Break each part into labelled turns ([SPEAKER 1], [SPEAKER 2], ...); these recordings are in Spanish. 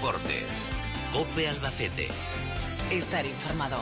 [SPEAKER 1] Deportes. COPE Albacete.
[SPEAKER 2] Estar informado.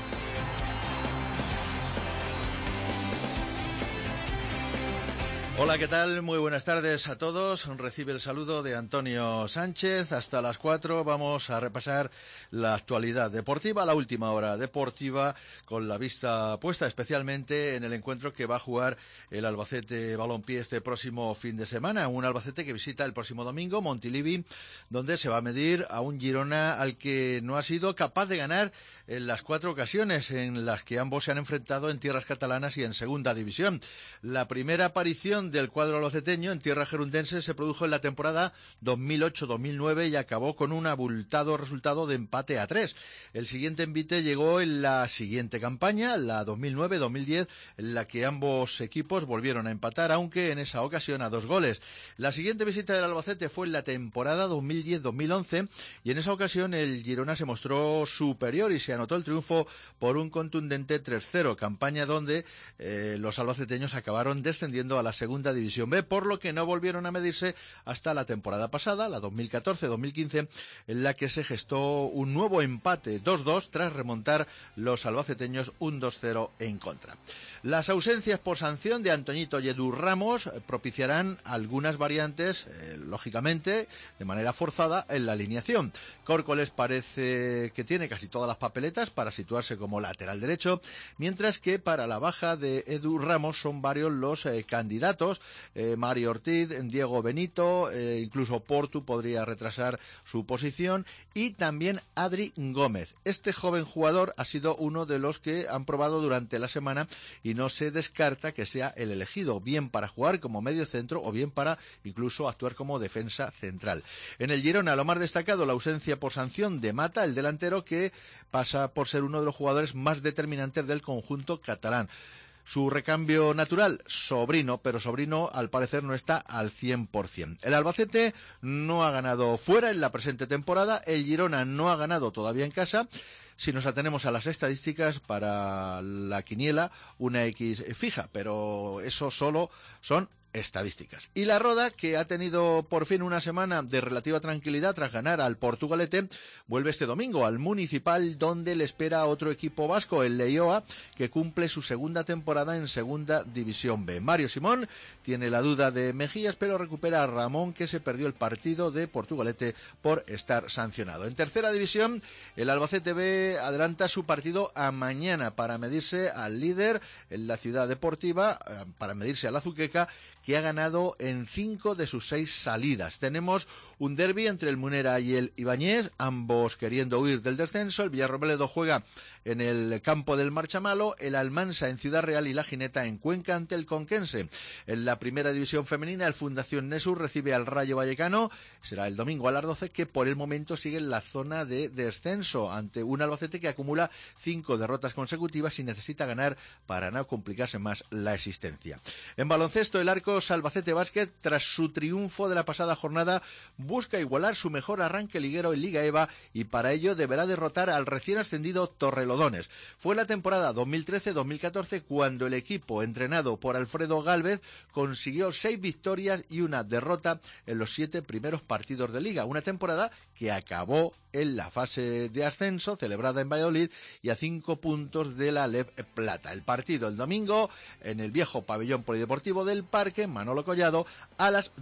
[SPEAKER 3] Hola, ¿qué tal? Muy buenas tardes a todos. Recibe el saludo de Antonio Sánchez. Hasta las 4 vamos a repasar la actualidad deportiva, la última hora deportiva, con la vista puesta especialmente en el encuentro que va a jugar el Albacete Balompié este próximo fin de semana. Un Albacete que visita el próximo domingo Montilivi, donde se va a medir a un Girona al que no ha sido capaz de ganar en las 4 ocasiones en las que ambos se han enfrentado en tierras catalanas y en segunda división. La primera aparición del cuadro albaceteño en tierra gerundense se produjo en la temporada 2008-2009 y acabó con un abultado resultado de empate a 3. El siguiente envite llegó en la siguiente campaña, la 2009-2010, en la que ambos equipos volvieron a empatar, aunque en esa ocasión a 2 goles. La siguiente visita del Albacete fue en la temporada 2010-2011 y en esa ocasión el Girona se mostró superior y se anotó el triunfo por un contundente 3-0, campaña donde los albaceteños acabaron descendiendo a la segunda división B, por lo que no volvieron a medirse hasta la temporada pasada, la 2014-2015, en la que se gestó un nuevo empate 2-2 tras remontar los albaceteños un 2-0 en contra. Las ausencias por sanción de Antoñito y Edu Ramos propiciarán algunas variantes, lógicamente, de manera forzada en la alineación. Córcoles parece que tiene casi todas las papeletas para situarse como lateral derecho, mientras que para la baja de Edu Ramos son varios los candidatos. Mario Ortiz, Diego Benito, incluso Portu podría retrasar su posición, y también Adri Gómez. Este joven jugador ha sido uno de los que han probado durante la semana y no se descarta que sea el elegido, bien para jugar como medio centro o bien para incluso actuar como defensa central. En el Girona, lo más destacado, la ausencia por sanción de Mata, el delantero, que pasa por ser uno de los jugadores más determinantes del conjunto catalán. Su recambio natural, Sobrino, pero Sobrino al parecer no está al 100%. El Albacete no ha ganado fuera en la presente temporada, el Girona no ha ganado todavía en casa. Si nos atenemos a las estadísticas, para la quiniela, una X fija, pero eso solo son estadísticas. Y la Roda, que ha tenido por fin una semana de relativa tranquilidad tras ganar al Portugalete, vuelve este domingo al Municipal, donde le espera otro equipo vasco, el Leioa, que cumple su segunda temporada en segunda división B. Mario Simón tiene la duda de Mejías, pero recupera a Ramón, que se perdió el partido de Portugalete por estar sancionado. En tercera división, el Albacete B adelanta su partido a mañana para medirse al líder en la Ciudad Deportiva, para medirse al Azuqueca, que ha ganado en 5 de sus 6 salidas. Tenemos un derbi entre el Munera y el Ibáñez, ambos queriendo huir del descenso. El Villarrobledo juega en el campo del Marchamalo, el Almansa en Ciudad Real y la Gineta en Cuenca ante el Conquense. En la primera división femenina, el Fundación Nesur recibe al Rayo Vallecano, será el domingo a las 12, que por el momento sigue en la zona de descenso, ante un Albacete que acumula 5 derrotas consecutivas y necesita ganar para no complicarse más la existencia. En baloncesto, el Arcos Albacete Básquet, tras su triunfo de la pasada jornada, busca igualar su mejor arranque liguero en Liga EVA y para ello deberá derrotar al recién ascendido Torrelodones. Fue la temporada 2013-2014 cuando el equipo, entrenado por Alfredo Gálvez, consiguió 6 victorias y una derrota en los 7 primeros partidos de Liga. Una temporada que acabó en la fase de ascenso celebrada en Valladolid y a 5 puntos de la LEV Plata. El partido el domingo en el viejo pabellón polideportivo del Parque Manolo Collado a las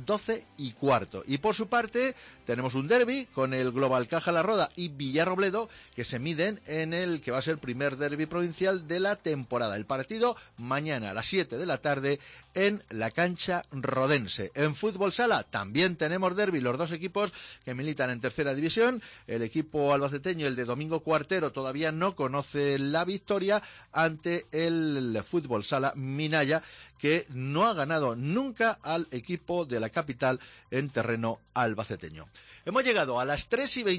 [SPEAKER 3] 12:15. Y por su parte tenemos un derbi con el Global Caja La Roda y Villarrobledo, que se miden en el que va a ser el primer derbi provincial de la temporada. El partido mañana a las 7 de la tarde en la cancha rodense. En fútbol sala también tenemos derbi, los dos equipos que militan en tercera división. El equipo albaceteño, el de Domingo Cuartero, todavía no conoce la victoria ante el fútbol sala Minaya, que no ha ganado nunca al equipo de la capital en terreno albaceteño. Hemos llegado a las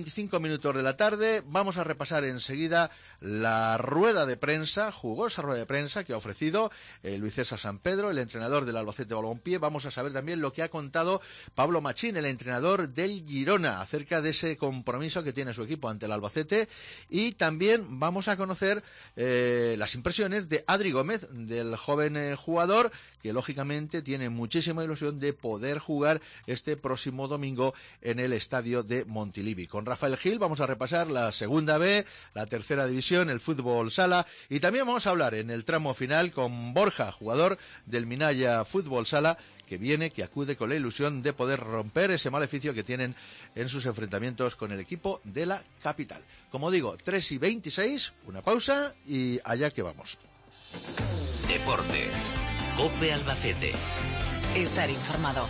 [SPEAKER 3] 3:25 de la tarde. Vamos a repasar enseguida la rueda de prensa, jugosa rueda de prensa que ha ofrecido Luis César San Pedro, el entrenador del Albacete Balompié. Vamos a saber también lo que ha contado Pablo Machín, el entrenador del Girona, acerca de ese compromiso que tiene su equipo ante el Albacete, y también vamos a conocer las impresiones de Adri Gómez, del joven jugador que lógicamente tiene tiene muchísima ilusión de poder jugar este próximo domingo en el estadio de Montilivi. Con Rafael Gil vamos a repasar la segunda B, la tercera división, el fútbol sala, y también vamos a hablar en el tramo final con Borja, jugador del Minaya Fútbol Sala, que acude con la ilusión de poder romper ese maleficio que tienen en sus enfrentamientos con el equipo de la capital. Como digo, 3:26, una pausa y allá que vamos.
[SPEAKER 1] Deportes. COPE Albacete.
[SPEAKER 2] Estar informado.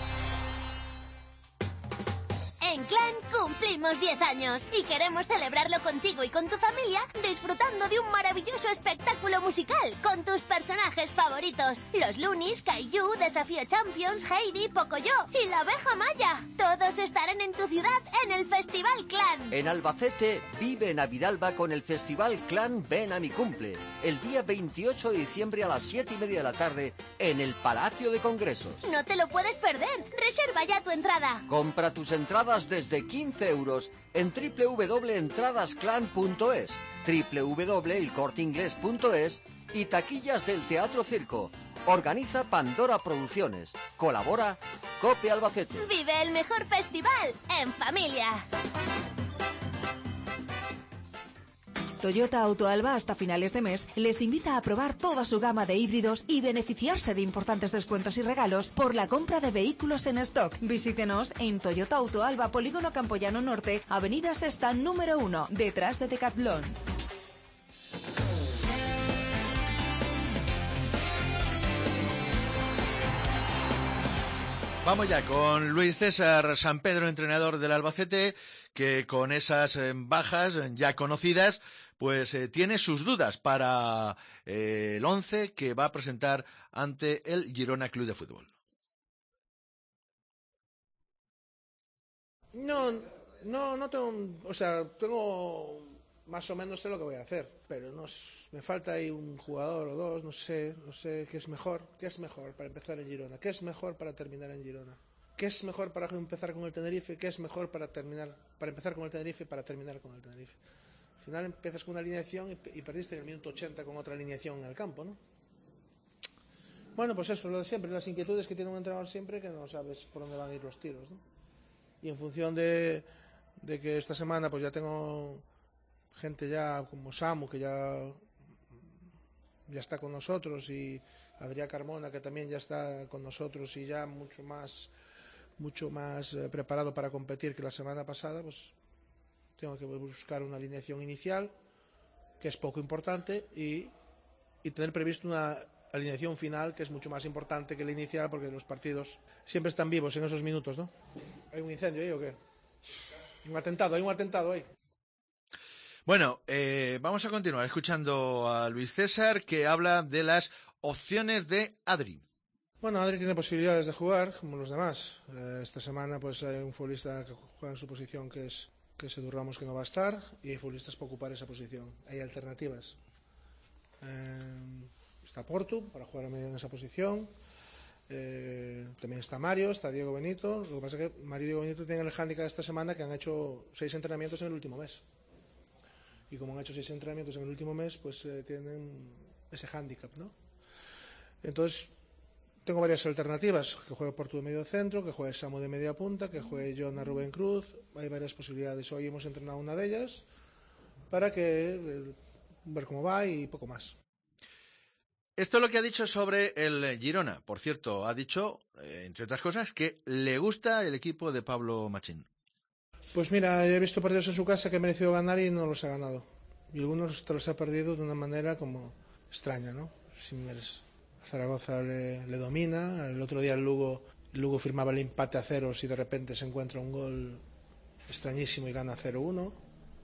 [SPEAKER 4] En Clan cumplimos 10 años y queremos celebrarlo contigo y con tu familia disfrutando de un maravilloso espectáculo musical con tus personajes favoritos. Los Loonies, Kaiju, Desafío Champions, Heidi, Pocoyo y la Abeja Maya. Todos estarán en tu ciudad en el Festival Clan.
[SPEAKER 5] En Albacete, vive Navidalba con el Festival Clan Ven a mi cumple. El día 28 de diciembre a las 7:30 de la tarde en el Palacio de Congresos.
[SPEAKER 4] No te lo puedes perder. Reserva ya tu entrada.
[SPEAKER 5] Compra tus entradas desde 15 euros en www.entradasclan.es, www.elcorteingles.es y taquillas del Teatro Circo. Organiza Pandora Producciones. Colabora COPE Albacete.
[SPEAKER 4] Vive el mejor festival en familia.
[SPEAKER 6] Toyota Auto Alba hasta finales de mes les invita a probar toda su gama de híbridos y beneficiarse de importantes descuentos y regalos por la compra de vehículos en stock. Visítenos en Toyota Auto Alba, Polígono Campoyano Norte, Avenida Sexta número 1, detrás de Decathlon.
[SPEAKER 3] Vamos ya con Luis César Sampedro, entrenador del Albacete, que con esas bajas ya conocidas, pues tiene sus dudas para el 11 que va a presentar ante el Girona Club de Fútbol.
[SPEAKER 7] No tengo, tengo más o menos sé lo que voy a hacer, pero me falta ahí un jugador o dos, no sé qué es mejor para empezar en Girona, qué es mejor para terminar en Girona, qué es mejor para empezar con el Tenerife, qué es mejor para empezar con el Tenerife y para terminar con el Tenerife. Al final empiezas con una alineación y perdiste en el minuto 80 con otra alineación en el campo, ¿no? Bueno, pues eso, lo de siempre, las inquietudes que tiene un entrenador siempre, que no sabes por dónde van a ir los tiros, ¿no? Y en función de que esta semana pues ya tengo gente ya como Samu, que ya está con nosotros, y Adrián Carmona, que también ya está con nosotros y ya mucho más preparado para competir que la semana pasada, pues tengo que buscar una alineación inicial, que es poco importante, y tener previsto una alineación final, que es mucho más importante que la inicial, porque los partidos siempre están vivos en esos minutos, ¿no? ¿Hay un incendio ahí o qué? Hay un atentado ahí.
[SPEAKER 3] Bueno, vamos a continuar escuchando a Luis César, que habla de las opciones de Adri.
[SPEAKER 7] Bueno, Adri tiene posibilidades de jugar, como los demás. Esta semana pues hay un futbolista que juega en su posición, que es Edu Ramos, que no va a estar, y hay futbolistas para ocupar esa posición. Hay alternativas. Está Portu, para jugar en esa posición. También está Mario, está Diego Benito. Lo que pasa es que Mario y Diego Benito tienen el hándicap esta semana, que han hecho 6 entrenamientos en el último mes. Y como han hecho 6 entrenamientos en el último mes, pues tienen ese hándicap, ¿no? Entonces, tengo varias alternativas: que juegue Portu de medio centro, que juegue Samu de media punta, que juegue John Rubén Cruz. Hay varias posibilidades. Hoy hemos entrenado una de ellas para ver cómo va y poco más.
[SPEAKER 3] Esto es lo que ha dicho sobre el Girona. Por cierto, ha dicho, entre otras cosas, que le gusta el equipo de Pablo Machín.
[SPEAKER 7] Pues mira, he visto partidos en su casa que ha merecido ganar y no los ha ganado. Y algunos te los ha perdido de una manera como extraña, ¿no? Zaragoza le domina. El otro día el Lugo firmaba el empate a 0 y de repente se encuentra un gol extrañísimo y gana 0-1.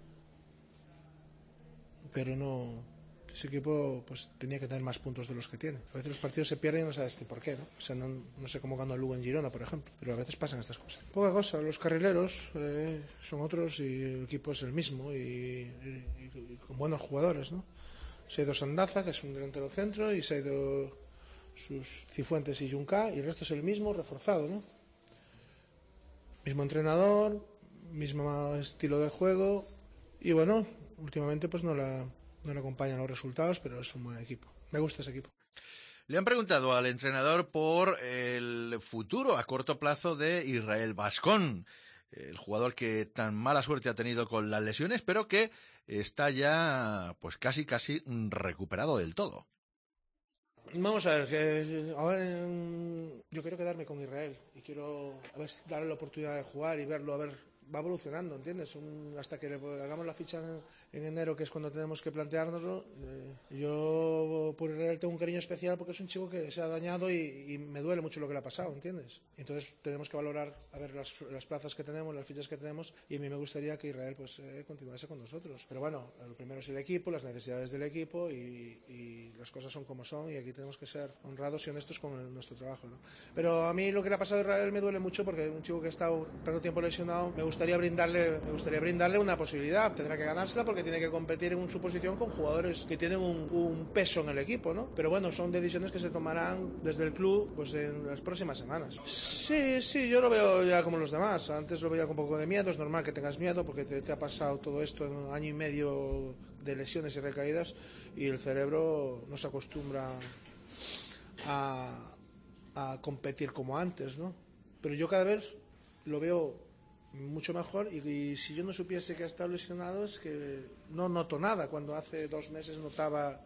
[SPEAKER 7] Pero no... Ese equipo pues tenía que tener más puntos de los que tiene. A veces los partidos se pierden y no sabes por qué, ¿no? O sea, no sé cómo ganó el Lugo en Girona, por ejemplo, pero a veces pasan estas cosas. Poca cosa, los carrileros son otros y el equipo es el mismo y con buenos jugadores, ¿no? Se ha ido Sandaza, que es un delantero centro, y se ha ido sus Cifuentes y Junca, y el resto es el mismo, reforzado, ¿no? Mismo entrenador, mismo estilo de juego, y bueno, últimamente pues no le acompañan los resultados, pero es un buen equipo. Me gusta ese equipo.
[SPEAKER 3] Le han preguntado al entrenador por el futuro a corto plazo de Israel Bascón, el jugador que tan mala suerte ha tenido con las lesiones, pero que está ya pues casi recuperado del todo.
[SPEAKER 7] Vamos a ver, que ahora yo quiero quedarme con Israel y quiero darle la oportunidad de jugar y verlo, va evolucionando, ¿entiendes? Hasta que hagamos la ficha en enero, que es cuando tenemos que planteárnoslo. Yo por Israel tengo un cariño especial porque es un chico que se ha dañado y me duele mucho lo que le ha pasado, ¿entiendes? Entonces tenemos que valorar a ver las plazas que tenemos, las fichas que tenemos, y a mí me gustaría que Israel pues continuase con nosotros. Pero bueno, lo primero es el equipo, las necesidades del equipo y las cosas son como son, y aquí tenemos que ser honrados y honestos con nuestro trabajo, ¿no? Pero a mí lo que le ha pasado a Israel me duele mucho porque un chico que ha estado tanto tiempo lesionado, me gustaría brindarle una posibilidad. Tendrá que ganársela porque tiene que competir en su posición con jugadores que tienen un peso en el equipo, ¿no? Pero bueno, son decisiones que se tomarán desde el club pues en las próximas semanas. Sí, yo lo veo ya como los demás. Antes lo veía con un poco de miedo. Es normal que tengas miedo porque te ha pasado todo esto en un año y medio de lesiones y recaídas, y el cerebro no se acostumbra a competir como antes, ¿no? Pero yo cada vez lo veo mucho mejor, y si yo no supiese que ha estado lesionado es que no noto nada, cuando hace 2 meses notaba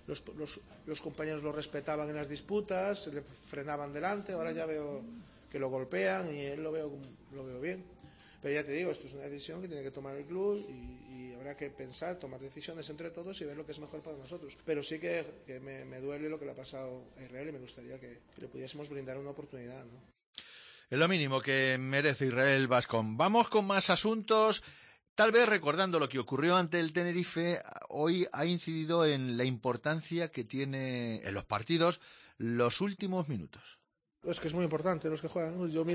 [SPEAKER 7] los compañeros lo respetaban en las disputas, se le frenaban delante. Ahora ya veo que lo golpean y él lo veo bien. Pero ya te digo, esto es una decisión que tiene que tomar el club y habrá que pensar, tomar decisiones entre todos y ver lo que es mejor para nosotros. Pero sí que me duele lo que le ha pasado a Israel, y me gustaría que le pudiésemos brindar una oportunidad, ¿no?
[SPEAKER 3] Es lo mínimo que merece Israel Bascón. Vamos con más asuntos. Tal vez recordando lo que ocurrió ante el Tenerife, hoy ha incidido en la importancia que tiene en los partidos los últimos minutos.
[SPEAKER 7] Es que es muy importante los que juegan. Yo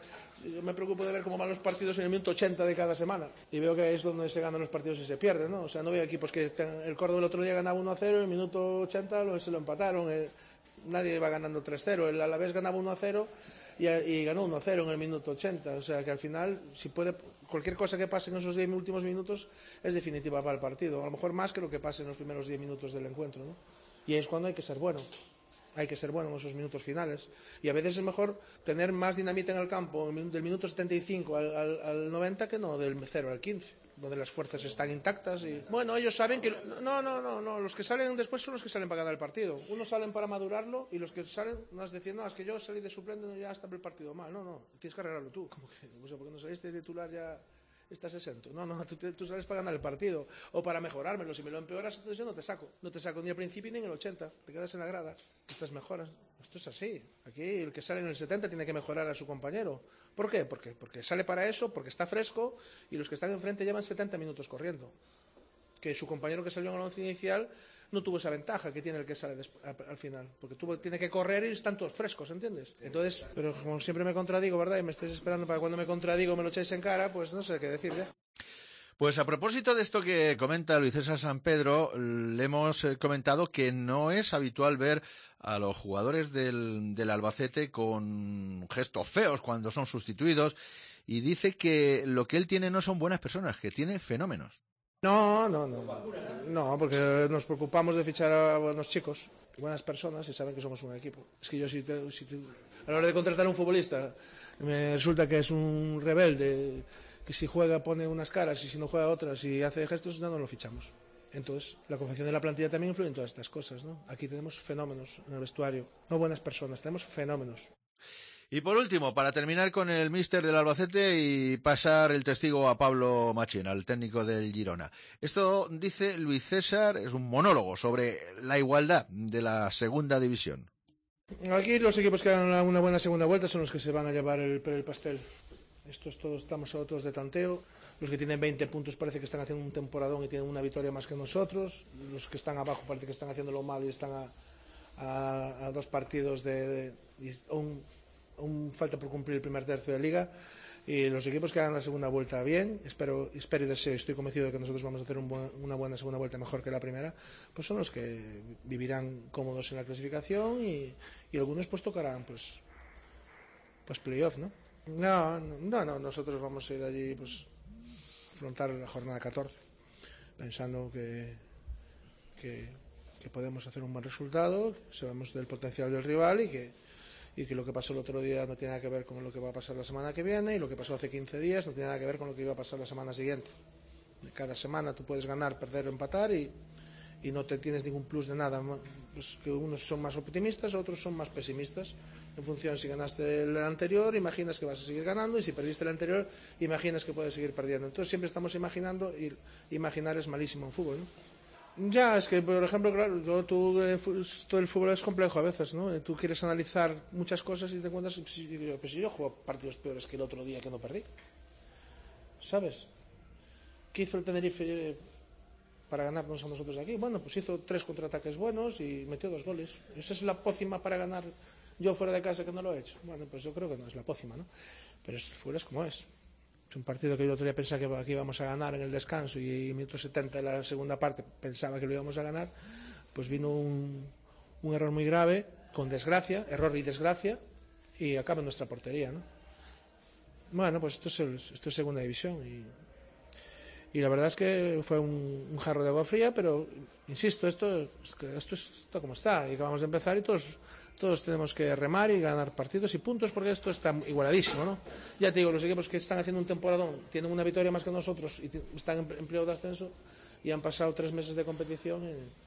[SPEAKER 7] me preocupo de ver cómo van los partidos en el minuto 80 de cada semana, y veo que es donde se ganan los partidos y se pierden, ¿no? O sea, no veo equipos que el Córdoba el otro día ganaba 1-0, en el minuto 80 se lo empataron. Nadie va ganando 3-0. El Alavés ganaba 1-0 y ganó 1-0 en el minuto 80. O sea que al final, cualquier cosa que pase en esos 10 últimos minutos es definitiva para el partido. A lo mejor más que lo que pase en los primeros 10 minutos del encuentro, ¿no? Y es cuando hay que ser bueno. Hay que ser bueno en esos minutos finales. Y a veces es mejor tener más dinamita en el campo del minuto 75 al 90 que no del 0 al 15, donde las fuerzas están intactas. Y bueno, ellos saben que no, los que salen después son los que salen para ganar el partido. Unos salen para madurarlo, y los que salen no es decir, no, es que yo salí de suplente, no, ya está el partido mal. No, tienes que arreglarlo tú. Como que, o sea, porque no saliste de titular ya estás exento. No, tú sales para ganar el partido o para mejorármelo. Si me lo empeoras, entonces yo no te saco ni al principio ni en el 80, te quedas en la grada. Estas mejoras, esto es así. Aquí el que sale en el 70 tiene que mejorar a su compañero. ¿Por qué? Porque sale para eso, porque está fresco, y los que están enfrente llevan 70 minutos corriendo, que su compañero que salió en el 11 inicial no tuvo esa ventaja que tiene el que sale al final, porque tiene que correr y están todos frescos, ¿entiendes? Entonces, pero como siempre me contradigo, ¿verdad? Y me estáis esperando para cuando me contradigo me lo echáis en cara, pues no sé qué decir ya.
[SPEAKER 3] Pues a propósito de esto que comenta Luis César San Pedro, le hemos comentado que no es habitual ver a los jugadores del Albacete con gestos feos cuando son sustituidos, y dice que lo que él tiene no son buenas personas, que tiene fenómenos.
[SPEAKER 7] No, porque nos preocupamos de fichar a buenos chicos, buenas personas, y saben que somos un equipo. Es que yo a la hora de contratar a un futbolista me resulta que es un rebelde, que si juega pone unas caras y si no juega otras y hace gestos, no lo fichamos. Entonces, la confección de la plantilla también influye en todas estas cosas, ¿no? Aquí tenemos fenómenos en el vestuario, no buenas personas, tenemos fenómenos.
[SPEAKER 3] Y por último, para terminar con el míster del Albacete y pasar el testigo a Pablo Machín, al técnico del Girona. Esto, dice Luis César, es un monólogo sobre la igualdad de la segunda división.
[SPEAKER 7] Aquí los equipos que hagan una buena segunda vuelta son los que se van a llevar el pastel. Estamos todos de tanteo. Los que tienen 20 puntos parece que están haciendo un temporadón y tienen una victoria más que nosotros. Los que están abajo parece que están haciéndolo mal y están a 2 partidos falta por cumplir el primer tercio de liga. Y los equipos que hagan la segunda vuelta bien, espero y deseo, estoy convencido de que nosotros vamos a hacer una buena segunda vuelta mejor que la primera, pues son los que vivirán cómodos en la clasificación, y algunos pues tocarán pues playoff, ¿no? No, nosotros vamos a ir allí pues afrontar la jornada 14 pensando que podemos hacer un buen resultado, sabemos del potencial del rival y que lo que pasó el otro día no tiene nada que ver con lo que va a pasar la semana que viene, y lo que pasó hace 15 días no tiene nada que ver con lo que iba a pasar la semana siguiente. Cada semana tú puedes ganar, perder o empatar y no te tienes ningún plus de nada. Pues que unos son más optimistas, otros son más pesimistas. En función, si ganaste el anterior, imaginas que vas a seguir ganando, y si perdiste el anterior, imaginas que puedes seguir perdiendo. Entonces siempre estamos imaginando, y imaginar es malísimo en fútbol, ¿no? Ya, es que, por ejemplo, claro, todo el fútbol es complejo a veces, ¿no? Tú quieres analizar muchas cosas y te encuentras, pues si yo juego partidos peores que el otro día que no perdí, ¿sabes? ¿Qué hizo el Tenerife para ganarnos a nosotros aquí? Bueno, pues hizo 3 contraataques buenos y metió 2 goles. ¿Esa es la pócima para ganar yo fuera de casa que no lo he hecho? Bueno, pues yo creo que no es la pócima, ¿no? Pero fuera es como es. Es un partido que yo otro día pensaba que aquí íbamos a ganar en el descanso, y en minuto 70 de la segunda parte pensaba que lo íbamos a ganar. Pues vino un error muy grave, con desgracia, error y desgracia, y acaba en nuestra portería, ¿no? Bueno, pues esto es segunda división, y la verdad es que fue un jarro de agua fría, pero insisto, esto está como está, y acabamos de empezar, y todos tenemos que remar y ganar partidos y puntos, porque esto está igualadísimo, ¿no? Ya te digo, los equipos que están haciendo un temporadón tienen una victoria más que nosotros y están en periodo de ascenso, y han pasado 3 meses de competición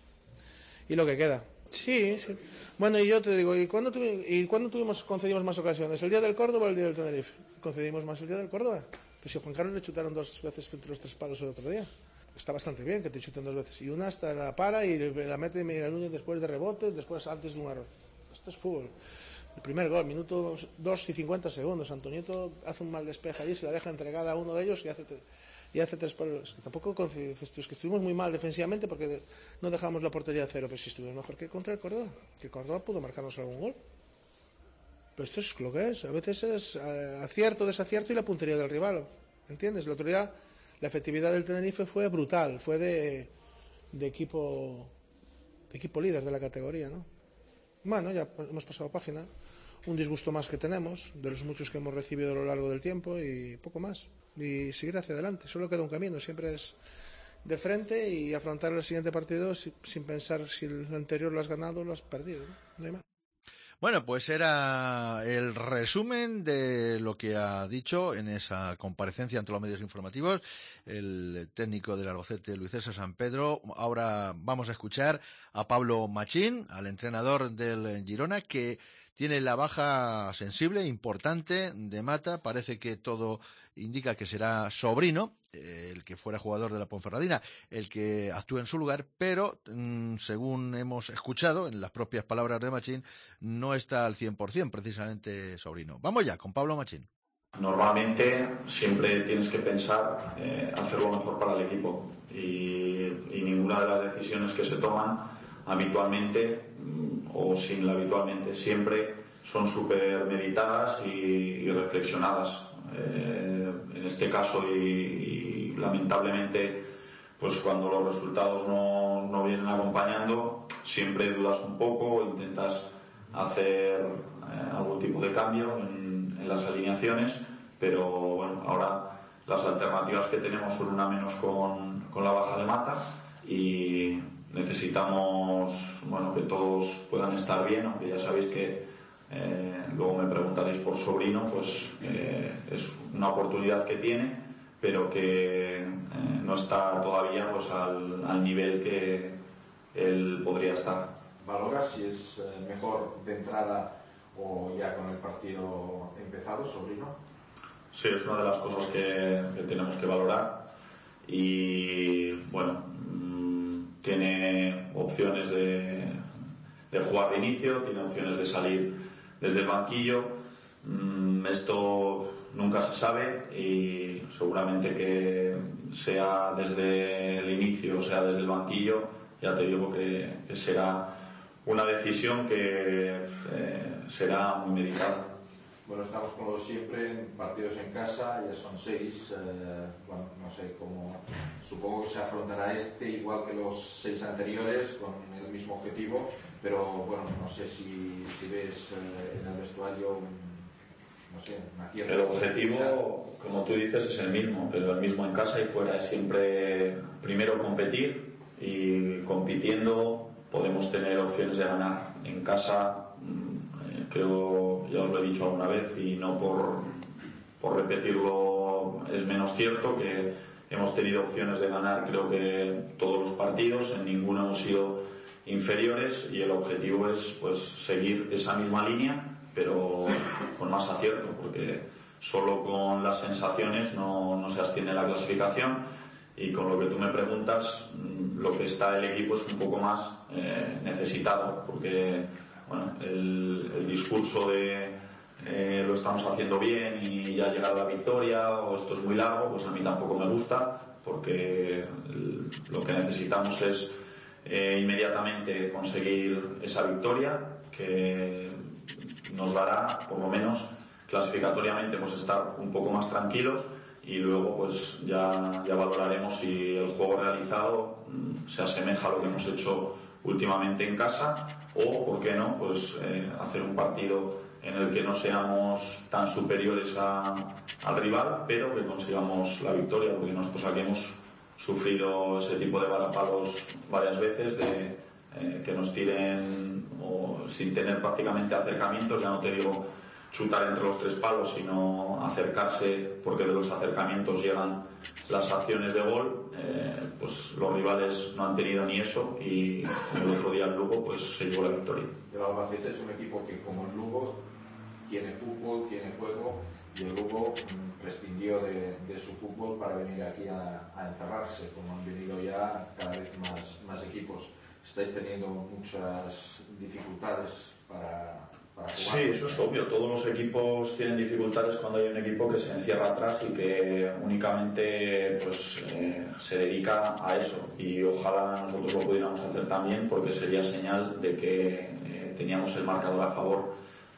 [SPEAKER 7] y lo que queda. Sí. Bueno, y yo te digo, ¿y cuándo concedimos más ocasiones? ¿El día del Córdoba o el día del Tenerife? ¿Concedimos más el día del Córdoba? Pues si a Juan Carlos le chutaron 2 veces entre los 3 palos el otro día. Está bastante bien que te chuten 2 veces. Y una hasta la para y la mete Miguel Núñez después de rebote, después antes de un error. Esto es fútbol. El primer gol, minuto 2 y 50 segundos. Antonieto hace un mal despeje allí, se la deja entregada a uno de ellos y hace 3 palos. Es que tampoco es que estuvimos muy mal defensivamente porque no dejamos la portería a 0, pero sí estuvimos mejor que contra el Córdoba. Que el Córdoba pudo marcarnos algún gol. Pero esto es lo que es. A veces es acierto, desacierto y la puntería del rival. ¿Entiendes? El otro día la efectividad del Tenerife fue brutal. Fue de equipo líder de la categoría, ¿no? Bueno, ya hemos pasado página. Un disgusto más que tenemos, de los muchos que hemos recibido a lo largo del tiempo, y poco más. Y seguir hacia adelante. Solo queda un camino. Siempre es de frente y afrontar el siguiente partido sin pensar si el anterior lo has ganado o lo has perdido, ¿no? No hay más.
[SPEAKER 3] Bueno, pues era el resumen de lo que ha dicho en esa comparecencia ante los medios informativos el técnico del Albacete, Luis César San Pedro. Ahora vamos a escuchar a Pablo Machín, al entrenador del Girona, que tiene la baja sensible, importante, de Mata. Parece que todo indica que será Sobrino, el que fuera jugador de la Ponferradina, el que actúe en su lugar, pero según hemos escuchado en las propias palabras de Machín, no está al 100% precisamente Sobrino. Vamos ya con Pablo Machín.
[SPEAKER 8] Normalmente siempre tienes que pensar hacer lo mejor para el equipo, y ninguna de las decisiones que se toman habitualmente o sin habitualmente siempre son súper meditadas y reflexionadas. En este caso y lamentablemente, pues cuando los resultados no vienen acompañando, siempre dudas un poco, intentas hacer algún tipo de cambio en las alineaciones, pero bueno, ahora las alternativas que tenemos son una menos con la baja de Mata, y necesitamos, bueno, que todos puedan estar bien, aunque ya sabéis que luego me preguntaréis por Sobrino, pues es una oportunidad que tiene, pero que no está todavía pues al nivel que él podría estar.
[SPEAKER 9] ¿Valoras si es mejor de entrada o ya con el partido empezado, Sobrino?
[SPEAKER 8] Sí, es una de las cosas que tenemos que valorar, y bueno, tiene opciones de jugar de inicio, tiene opciones de salir desde el banquillo. Esto nunca se sabe, y seguramente que sea desde el inicio o sea desde el banquillo, ya te digo que será una decisión que será muy meditada.
[SPEAKER 9] Bueno, estamos con lo de siempre, partidos en casa, ya son 6, bueno, no sé cómo, supongo que se afrontará igual que los 6 anteriores, con el mismo objetivo, pero bueno, no sé si ves en el vestuario, no sé, una cierta...
[SPEAKER 8] El objetivo, como tú dices, es el mismo, pero el mismo en casa y fuera, es siempre primero competir, y compitiendo podemos tener opciones de ganar. En casa, creo, ya os lo he dicho alguna vez y no por repetirlo es menos cierto, que hemos tenido opciones de ganar creo que todos los partidos, en ninguno hemos sido inferiores, y el objetivo es pues seguir esa misma línea pero con más acierto, porque solo con las sensaciones no se asciende la clasificación. Y con lo que tú me preguntas, lo que está el equipo es un poco más necesitado, porque bueno, el discurso de lo estamos haciendo bien y ya llegará la victoria, o esto es muy largo, pues a mí tampoco me gusta, porque lo que necesitamos es inmediatamente conseguir esa victoria que nos dará, por lo menos clasificatoriamente, pues estar un poco más tranquilos, y luego pues ya valoraremos si el juego realizado se asemeja a lo que hemos hecho últimamente en casa, o por qué no, pues hacer un partido en el que no seamos tan superiores al rival, pero que consigamos la victoria, porque nosotros aquí hemos sufrido ese tipo de varapalos varias veces, de que nos tiren sin tener prácticamente acercamientos, ya no te digo chutar entre los tres palos, sino acercarse, porque de los acercamientos llegan las acciones de gol. Pues los rivales no han tenido ni eso, y el otro día el Lugo pues se llevó la victoria.
[SPEAKER 9] El Albacete es un equipo que, como el Lugo, tiene fútbol, tiene juego, y el Lugo prescindió de su fútbol para venir aquí a encerrarse, como han venido ya cada vez más equipos. ¿Estáis teniendo muchas dificultades para jugar?
[SPEAKER 8] Sí, eso es obvio. Todos los equipos tienen dificultades cuando hay un equipo que se encierra atrás y que únicamente pues, se dedica a eso. Y ojalá nosotros lo pudiéramos hacer también, porque sería señal de que teníamos el marcador a favor.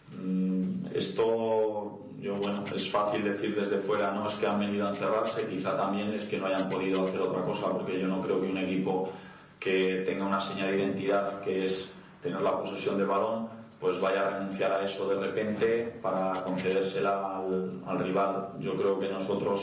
[SPEAKER 8] Esto, es fácil decir desde fuera, no es que han venido a encerrarse, quizá también es que no hayan podido hacer otra cosa, porque yo no creo que un equipo que tenga una señal de identidad, que es tener la posesión del balón, pues vaya a renunciar a eso de repente para concedérsela al rival. Yo creo que nosotros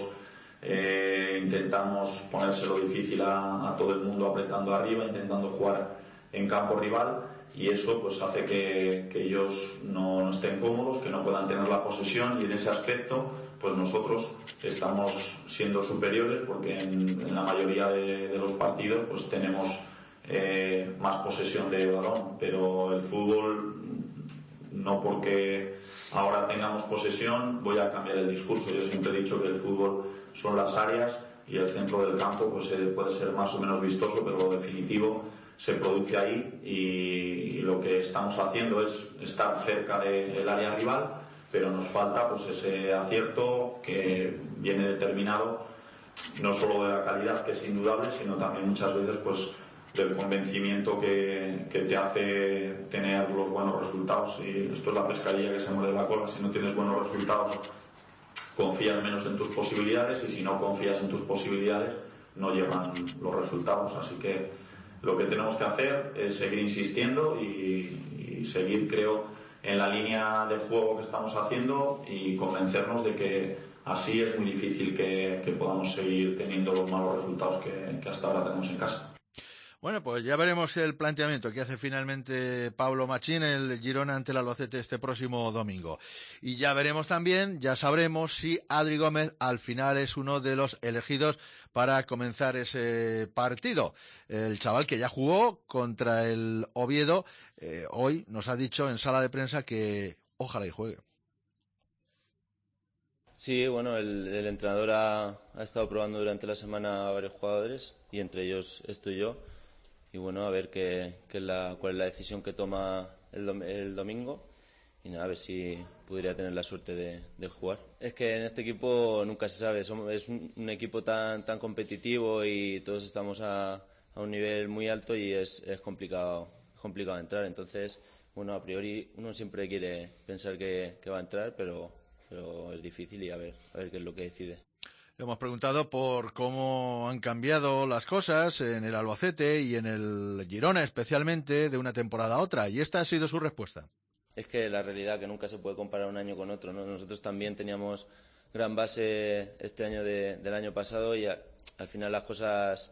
[SPEAKER 8] intentamos ponérselo difícil a todo el mundo, apretando arriba, intentando jugar en campo rival, y eso pues hace que ellos no estén cómodos, que no puedan tener la posesión, y en ese aspecto pues nosotros estamos siendo superiores, porque en la mayoría de los partidos pues tenemos más posesión de balón. Pero el fútbol, no porque ahora tengamos posesión voy a cambiar el discurso. Yo siempre he dicho que el fútbol son las áreas, y el centro del campo pues puede ser más o menos vistoso, pero lo definitivo se produce ahí, y lo que estamos haciendo es estar cerca del área rival, pero nos falta pues ese acierto que viene determinado no solo de la calidad, que es indudable, sino también muchas veces pues del convencimiento que te hace tener los buenos resultados. Y esto es la pescadilla que se muerde la cola. Si no tienes buenos resultados, confías menos en tus posibilidades, y si no confías en tus posibilidades, no llegan los resultados. Así que lo que tenemos que hacer es seguir insistiendo y seguir, creo, en la línea de juego que estamos haciendo, y convencernos de que así es muy difícil que podamos seguir teniendo los malos resultados que hasta ahora tenemos en casa.
[SPEAKER 3] Bueno, pues ya veremos el planteamiento que hace finalmente Pablo Machín, el Girona ante el Albacete este próximo domingo. Y ya veremos también, ya sabremos si Adri Gómez al final es uno de los elegidos para comenzar ese partido. El chaval que ya jugó contra el Oviedo, hoy nos ha dicho en sala de prensa que ojalá y juegue.
[SPEAKER 10] Sí, bueno, el entrenador ha estado probando durante la semana a varios jugadores, y entre ellos estoy yo. Y bueno, a ver cuál es la decisión que toma el domingo, y nada, a ver si podría tener la suerte de jugar. Es que en este equipo nunca se sabe, es un equipo tan competitivo, y todos estamos a un nivel muy alto, y es complicado entrar. Entonces, bueno, a priori uno siempre quiere pensar que va a entrar, pero es difícil, y a ver qué es lo que decide.
[SPEAKER 3] Le hemos preguntado por cómo han cambiado las cosas en el Albacete y en el Girona, especialmente de una temporada a otra, y esta ha sido su respuesta.
[SPEAKER 10] Es que la realidad que nunca se puede comparar un año con otro, ¿no? Nosotros también teníamos gran base este año del año pasado, y al final las cosas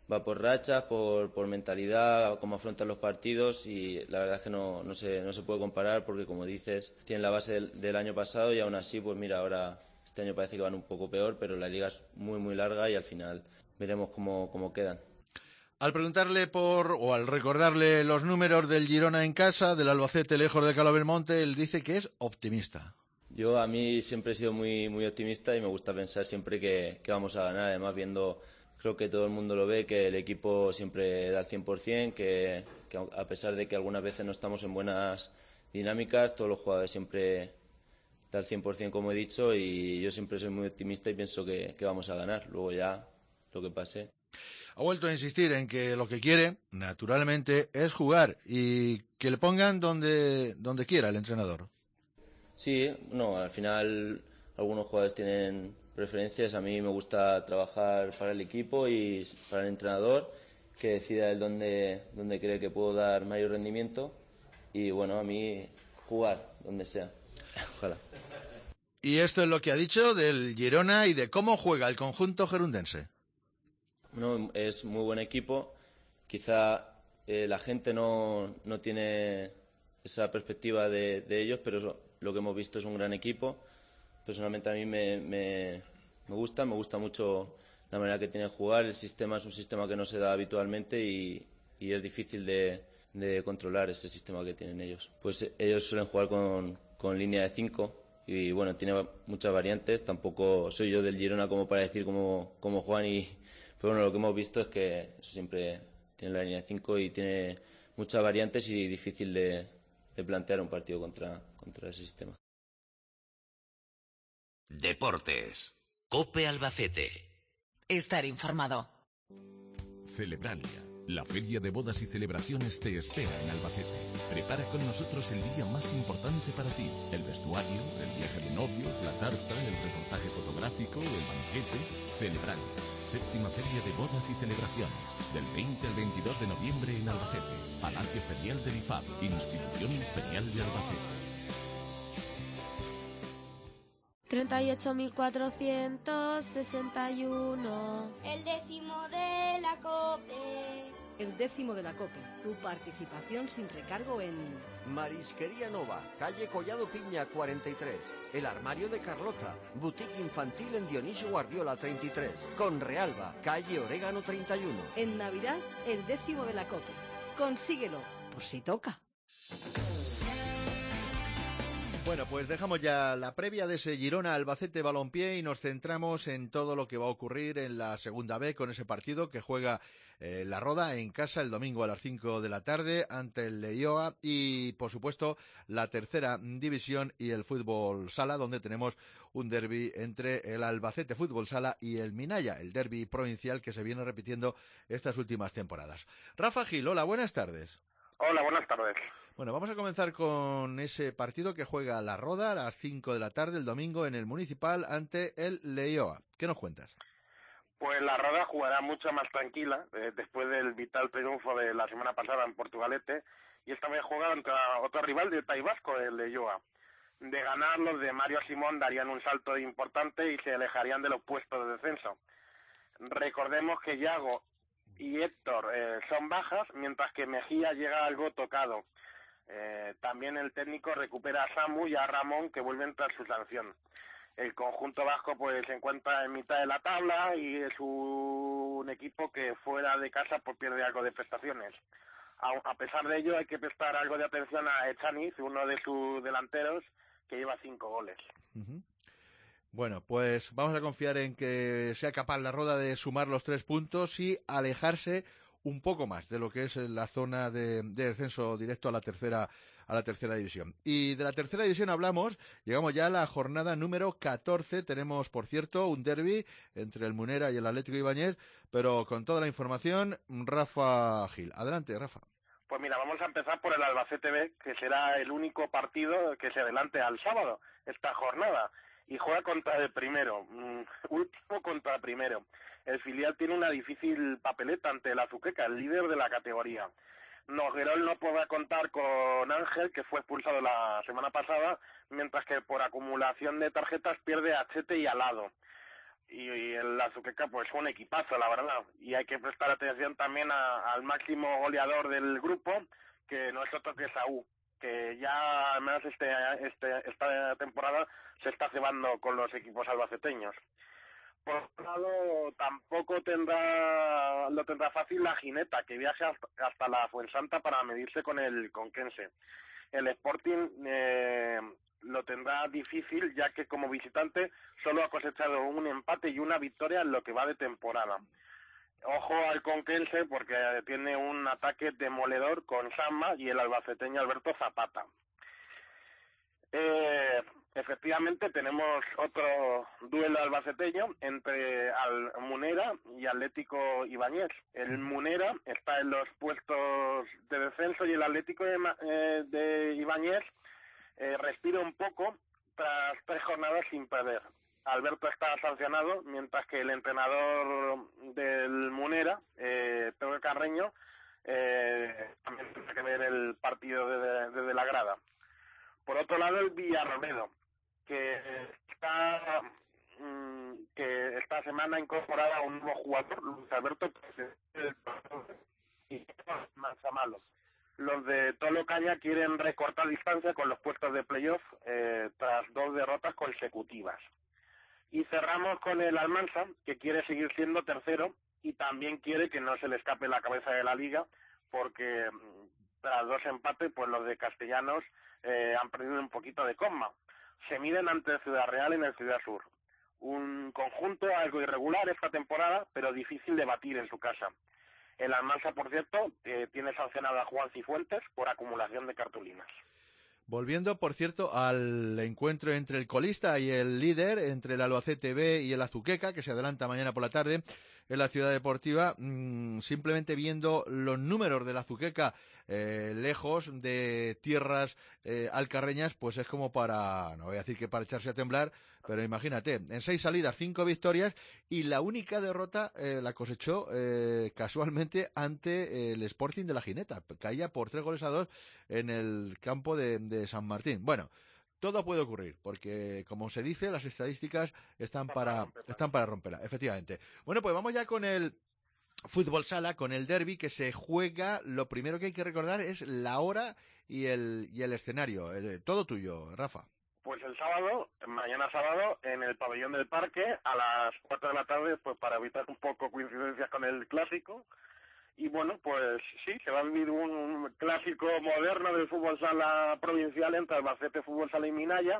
[SPEAKER 10] va por rachas, por mentalidad, cómo afrontan los partidos, y la verdad es que no se puede comparar porque, como dices, tienen la base del año pasado y aún así, pues mira, ahora este año parece que van un poco peor, pero la liga es muy muy larga y al final veremos cómo quedan.
[SPEAKER 3] Al preguntarle o al recordarle los números del Girona en casa, del Albacete lejos de Calo-Belmonte, él dice que es optimista.
[SPEAKER 10] A mí siempre he sido muy, muy optimista y me gusta pensar siempre que vamos a ganar. Además, creo que todo el mundo lo ve, que el equipo siempre da el 100%, que a pesar de que algunas veces no estamos en buenas dinámicas, todos los jugadores siempre dan el 100%, como he dicho, y yo siempre soy muy optimista y pienso que vamos a ganar. Luego ya lo que pase.
[SPEAKER 3] Ha vuelto a insistir en que lo que quiere, naturalmente, es jugar y que le pongan donde quiera el entrenador.
[SPEAKER 10] Sí, al final algunos jugadores tienen preferencias. A mí me gusta trabajar para el equipo y para el entrenador, que decida él dónde cree que puedo dar mayor rendimiento, y bueno, a mí jugar donde sea. Ojalá.
[SPEAKER 3] Y esto es lo que ha dicho del Girona y de cómo juega el conjunto gerundense.
[SPEAKER 10] Es muy buen equipo. Quizá la gente no tiene esa perspectiva de ellos, pero lo que hemos visto es un gran equipo. Personalmente a mí me gusta mucho la manera que tiene de jugar. El sistema es un sistema que no se da habitualmente y es difícil de controlar ese sistema que tienen ellos. Pues ellos suelen jugar con línea de 5 y bueno, tiene muchas variantes. Tampoco soy yo del Girona como para decir cómo juegan, pero bueno, lo que hemos visto es que siempre tiene la línea de 5 y tiene muchas variantes y difícil de plantear un partido contra ese sistema.
[SPEAKER 1] Deportes. COPE Albacete.
[SPEAKER 2] Estar informado.
[SPEAKER 11] Celebralia, la feria de bodas y celebraciones, te espera en Albacete. Prepara con nosotros el día más importante para ti. El vestuario, el viaje de novio, la tarta, el reportaje fotográfico, el banquete. Celebralia, séptima feria de bodas y celebraciones. Del 20 al 22 de noviembre en Albacete. Palacio Ferial del IFAB, Institución Ferial de Albacete.
[SPEAKER 12] 38.461.
[SPEAKER 13] El décimo de la COPE.
[SPEAKER 14] El décimo de la COPE. Tu participación sin recargo en...
[SPEAKER 5] Marisquería Nova, calle Collado Piña 43. El Armario de Carlota, boutique infantil en Dionisio Guardiola 33. Conrealba, calle Orégano 31.
[SPEAKER 14] En Navidad, el décimo de la COPE. Consíguelo, por si toca.
[SPEAKER 3] Bueno, pues dejamos ya la previa de ese Girona-Albacete Balompié y nos centramos en todo lo que va a ocurrir en la segunda B con ese partido que juega La Roda en casa el domingo a las 5 de la tarde ante el Leioa y, por supuesto, la tercera división y el fútbol sala, donde tenemos un derbi entre el Albacete Fútbol Sala y el Minaya, el derbi provincial que se viene repitiendo estas últimas temporadas. Rafa Gil, hola, buenas tardes.
[SPEAKER 15] Hola, buenas tardes.
[SPEAKER 3] Bueno, vamos a comenzar con ese partido que juega La Roda a las 5 de la tarde el domingo en el Municipal ante el Leioa. ¿Qué nos cuentas?
[SPEAKER 15] Pues La Roda jugará mucho más tranquila después del vital triunfo de la semana pasada en Portugalete, y esta vez juega contra otro rival del País Vasco, el Leioa. De ganar, los de Mario Simón darían un salto importante y se alejarían de los puestos de descenso. Recordemos que Yago y Héctor son bajas, mientras que Mejía llega algo tocado. También el técnico recupera a Samu y a Ramón, que vuelven tras su sanción. El conjunto vasco pues se encuentra en mitad de la tabla y es un equipo que fuera de casa pues pierde algo de prestaciones. A pesar de ello hay que prestar algo de atención a Echaniz, uno de sus delanteros, que lleva 5 goles.
[SPEAKER 3] Uh-huh. Bueno, pues vamos a confiar en que sea capaz La Roda de sumar los 3 puntos y alejarse un poco más de lo que es la zona de descenso directo a la tercera división. Y de la tercera división llegamos ya a la jornada número 14. Tenemos, por cierto, un derbi entre el Munera y el Atlético Ibáñez, pero con toda la información, Rafa Gil. Adelante, Rafa.
[SPEAKER 15] Pues mira, vamos a empezar por el Albacete B, que será el único partido que se adelante al sábado, esta jornada, y juega contra el primero, último contra el primero. El filial tiene una difícil papeleta ante el Azuqueca, el líder de la categoría. Noguerol no podrá contar con Ángel, que fue expulsado la semana pasada, mientras que por acumulación de tarjetas pierde a Chete y Alado. y el Azuqueca pues un equipazo, la verdad, y hay que prestar atención también al máximo goleador del grupo, que no es otro que Saúl, que ya al menos esta temporada se está cebando con los equipos albaceteños. Por otro lado, tampoco lo tendrá fácil la Gineta, que viaja hasta la Fuensanta para medirse con el Conquense. El Sporting lo tendrá difícil, ya que como visitante solo ha cosechado un empate y una victoria en lo que va de temporada. Ojo al Conquense, porque tiene un ataque demoledor con Sanma y el albaceteño Alberto Zapata. Efectivamente tenemos otro duelo albaceteño entre Munera y Atlético Ibáñez. El Munera está en los puestos de descenso y el Atlético de Ibáñez respira un poco tras 3 jornadas sin perder. Alberto está sancionado, mientras que el entrenador del Munera, Pedro Carreño, también tiene que ver el partido desde la grada. Por otro lado, el Villarrobledo, que esta semana incorporada a un nuevo jugador, Luis Alberto, y Manzamalo. Los de Tolo Caña quieren recortar distancia con los puestos de playoff tras 2 derrotas consecutivas. Y cerramos con el Almansa, que quiere seguir siendo tercero y también quiere que no se le escape la cabeza de la liga, porque tras 2 empates, pues los de Castellanos han perdido un poquito de cosma. Se miden ante el Ciudad Real en el Ciudad Sur. Un conjunto algo irregular esta temporada, pero difícil de batir en su casa. El Almansa, por cierto, tiene sancionado a Juan Cifuentes por acumulación de cartulinas.
[SPEAKER 3] Volviendo, por cierto, al encuentro entre el colista y el líder, entre el Albacete B y el Azuqueca, que se adelanta mañana por la tarde en la Ciudad Deportiva, simplemente viendo los números del Azuqueca lejos de tierras alcarreñas, pues es como para, no voy a decir que para echarse a temblar, pero imagínate, en 6 salidas, 5 victorias, y la única derrota la cosechó casualmente ante el Sporting de la Gineta. Caía por 3-2 en el campo de San Martín. Bueno, todo puede ocurrir, porque, como se dice, las estadísticas están para romperla, efectivamente. Bueno, pues vamos ya con el fútbol sala, con el derbi que se juega. Lo primero que hay que recordar es la hora y el escenario. Todo tuyo, Rafa.
[SPEAKER 15] Pues el sábado, mañana sábado, en el pabellón del Parque, a las 4 de la tarde, pues para evitar un poco coincidencias con el clásico. Y bueno, pues sí, se va a vivir un clásico moderno del fútbol sala provincial entre Albacete Fútbol Sala y Minaya.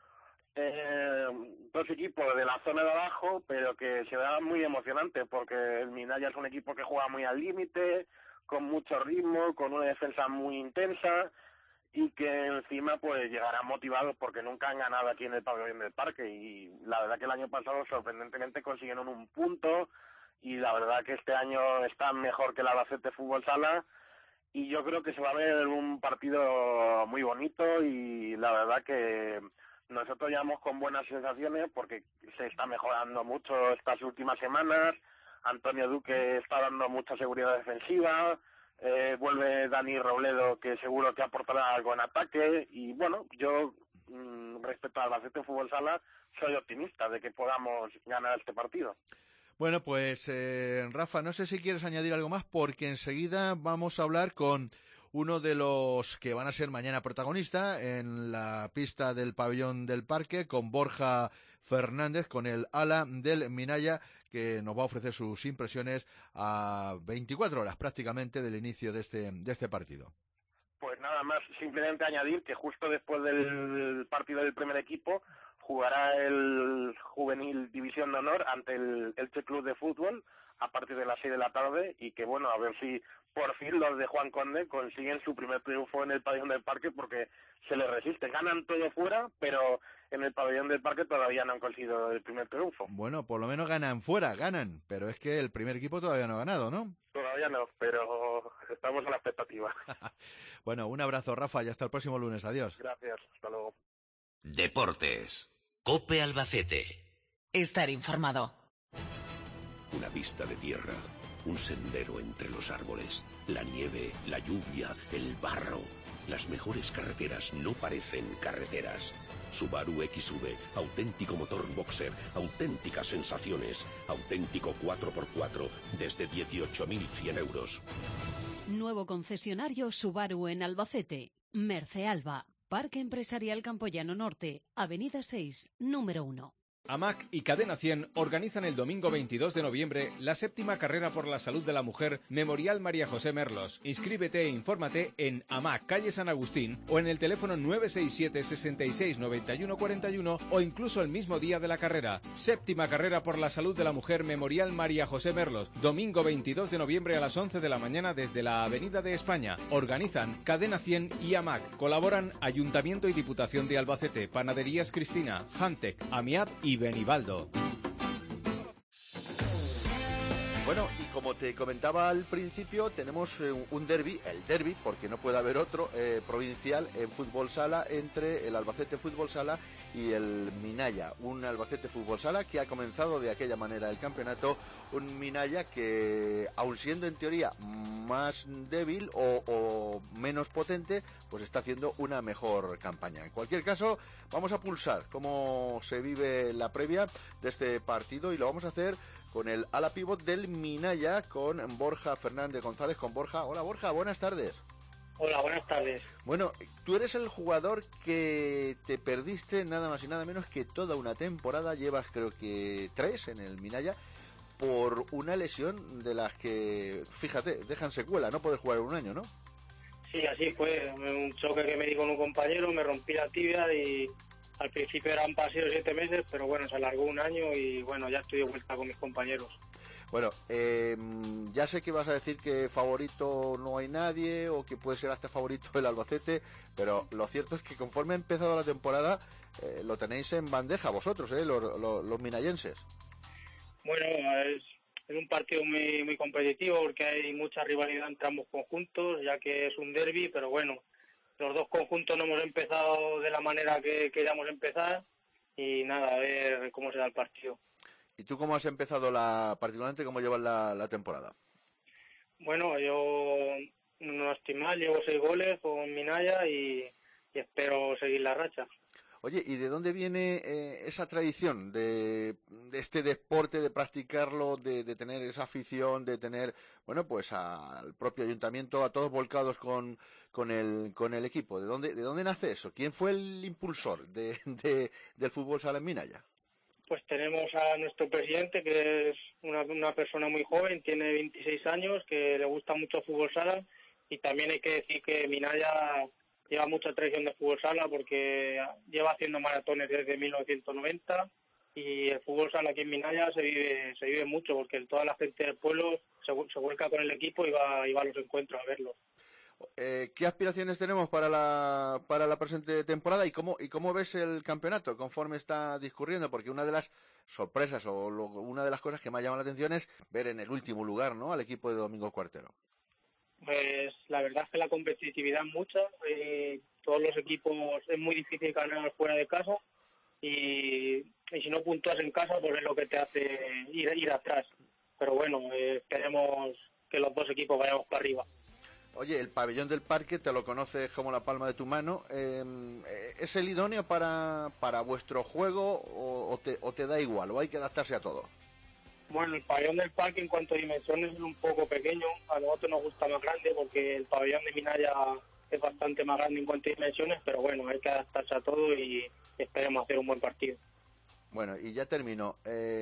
[SPEAKER 15] 2 equipos de la zona de abajo, pero que se da muy emocionante, porque el Minaya es un equipo que juega muy al límite, con mucho ritmo, con una defensa muy intensa, y que encima pues llegarán motivados porque nunca han ganado aquí en el pabellón del Parque, y la verdad que el año pasado sorprendentemente consiguieron un punto, y la verdad que este año está mejor que el Albacete Fútbol Sala, y yo creo que se va a ver un partido muy bonito, y la verdad que nosotros llevamos con buenas sensaciones porque se está mejorando mucho estas últimas semanas. Antonio Duque está dando mucha seguridad defensiva, vuelve Dani Robledo, que seguro que aportará algo en ataque, y bueno, yo respecto al Albacete Fútbol Sala soy optimista de que podamos ganar este partido.
[SPEAKER 3] Bueno, pues Rafa, no sé si quieres añadir algo más, porque enseguida vamos a hablar con uno de los que van a ser mañana protagonista en la pista del pabellón del Parque, con Borja Fernández, con el ala del Minaya, que nos va a ofrecer sus impresiones a 24 horas prácticamente del inicio de este partido.
[SPEAKER 15] Pues nada más, simplemente añadir que justo después del partido del primer equipo jugará el Juvenil División de Honor ante el Elche Club de Fútbol a partir de las 6 de la tarde, y que bueno, a ver si por fin los de Juan Conde consiguen su primer triunfo en el pabellón del Parque, porque se les resiste. Ganan todo fuera, pero en el pabellón del Parque todavía no han conseguido el primer triunfo.
[SPEAKER 3] Bueno, por lo menos ganan fuera, pero es que el primer equipo todavía no ha ganado, ¿no?
[SPEAKER 15] Todavía no, pero estamos a la expectativa.
[SPEAKER 3] Bueno, un abrazo, Rafa, y hasta el próximo lunes. Adiós.
[SPEAKER 15] Gracias, hasta luego.
[SPEAKER 1] Deportes. COPE Albacete.
[SPEAKER 2] Estar informado.
[SPEAKER 12] Una pista de tierra, un sendero entre los árboles, la nieve, la lluvia, el barro. Las mejores carreteras no parecen carreteras. Subaru XV, auténtico motor boxer, auténticas sensaciones, auténtico 4x4, desde 18.100 euros.
[SPEAKER 16] Nuevo concesionario Subaru en Albacete. Mercealba, Parque Empresarial Campoyano Norte, Avenida 6, número 1.
[SPEAKER 17] AMAC y Cadena 100 organizan el domingo 22 de noviembre la 7ª carrera por la salud de la mujer Memorial María José Merlos. Inscríbete e infórmate en AMAC, calle San Agustín, o en el teléfono 967 66 91 41 o incluso el mismo día de la carrera. 7ª carrera por la salud de la mujer Memorial María José Merlos, domingo 22 de noviembre a las 11 de la mañana desde la Avenida de España. Organizan Cadena 100 y AMAC. Colaboran Ayuntamiento y Diputación de Albacete, Panaderías Cristina, Hantec, Amiab y Benibaldo.
[SPEAKER 3] Bueno, y como te comentaba al principio, tenemos un derbi, el derbi, porque no puede haber otro, provincial en fútbol sala entre el Albacete Fútbol Sala y el Minaya. Un Albacete Fútbol Sala que ha comenzado de aquella manera el campeonato, un Minaya que, aun siendo en teoría más débil o menos potente, pues está haciendo una mejor campaña. En cualquier caso, vamos a pulsar cómo se vive la previa de este partido y lo vamos a hacer con el ala pívot del Minaya, con Borja Fernández González. Con Borja. Hola Borja, buenas tardes.
[SPEAKER 18] Hola, buenas tardes.
[SPEAKER 3] Bueno, tú eres el jugador que te perdiste nada más y nada menos que toda una temporada, llevas creo que 3 en el Minaya, por una lesión de las que, fíjate, dejan secuela, no puedes jugar un año, ¿no?
[SPEAKER 18] Sí, así fue, un choque que me di con un compañero, me rompí la tibia y al principio eran paseo 7 meses, pero bueno, se alargó un año y bueno, ya estoy de vuelta con mis compañeros.
[SPEAKER 3] Bueno, ya sé que vas a decir que favorito no hay nadie o que puede ser hasta favorito el Albacete, pero lo cierto es que conforme ha empezado la temporada lo tenéis en bandeja vosotros, los minayenses.
[SPEAKER 18] Bueno, es un partido muy competitivo porque hay mucha rivalidad entre ambos conjuntos, ya que es un derbi, pero bueno, los dos conjuntos no hemos empezado de la manera que queríamos empezar y nada, a ver cómo se da el partido.
[SPEAKER 3] ¿Y tú cómo has empezado particularmente cómo llevas la temporada?
[SPEAKER 18] Bueno, yo no estoy mal, llevo 6 goles con Minaya y espero seguir la racha.
[SPEAKER 3] Oye, ¿y de dónde viene esa tradición de este deporte, de practicarlo, de tener esa afición, de tener, bueno, pues al propio ayuntamiento, a todos volcados con el equipo? ¿De dónde nace eso? ¿Quién fue el impulsor del fútbol sala en Minaya?
[SPEAKER 18] Pues tenemos a nuestro presidente, que es una persona muy joven, tiene 26 años, que le gusta mucho el fútbol sala, y también hay que decir que Minaya lleva mucha tradición de fútbol sala porque lleva haciendo maratones desde 1990 y el fútbol sala aquí en Minaya se vive mucho porque toda la gente del pueblo se vuelca con el equipo y va a los encuentros a verlos.
[SPEAKER 3] ¿Qué aspiraciones tenemos para la presente temporada y cómo ves el campeonato conforme está discurriendo? Porque una de las sorpresas una de las cosas que me ha llamado la atención es ver en el último lugar, ¿no?, al equipo de Domingo Cuartero.
[SPEAKER 18] Pues la verdad es que la competitividad es mucha, todos los equipos es muy difícil ganar fuera de casa y si no puntúas en casa pues es lo que te hace ir atrás. Pero bueno, esperemos que los dos equipos vayamos para arriba.
[SPEAKER 3] Oye, el pabellón del parque te lo conoces como la palma de tu mano. ¿Es el idóneo para vuestro juego o te da igual o hay que adaptarse a todo?
[SPEAKER 18] Bueno, el pabellón del parque en cuanto a dimensiones es un poco pequeño. A nosotros nos gusta más grande porque el pabellón de Minaya es bastante más grande en cuanto a dimensiones, pero bueno, hay que adaptarse a todo y esperemos hacer un buen partido.
[SPEAKER 3] Bueno, y ya termino.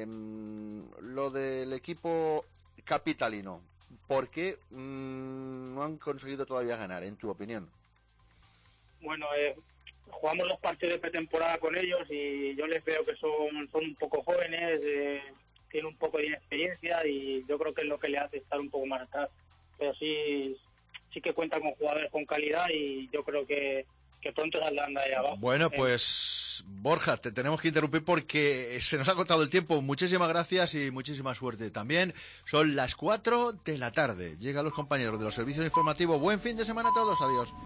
[SPEAKER 3] Lo del equipo capitalino, ¿por qué no han conseguido todavía ganar, en tu opinión?
[SPEAKER 18] Bueno, jugamos los partidos de pretemporada con ellos y yo les veo que son un poco jóvenes, tienen un poco de inexperiencia y yo creo que es lo que le hace estar un poco más atrás. Pero sí que cuentan con jugadores con calidad y yo creo que pronto saldrán de ahí abajo.
[SPEAKER 3] Bueno, pues Borja, te tenemos que interrumpir porque se nos ha agotado el tiempo. Muchísimas gracias y muchísima suerte. También son las 4 de la tarde. Llegan los compañeros de los servicios informativos. Buen fin de semana a todos. Adiós.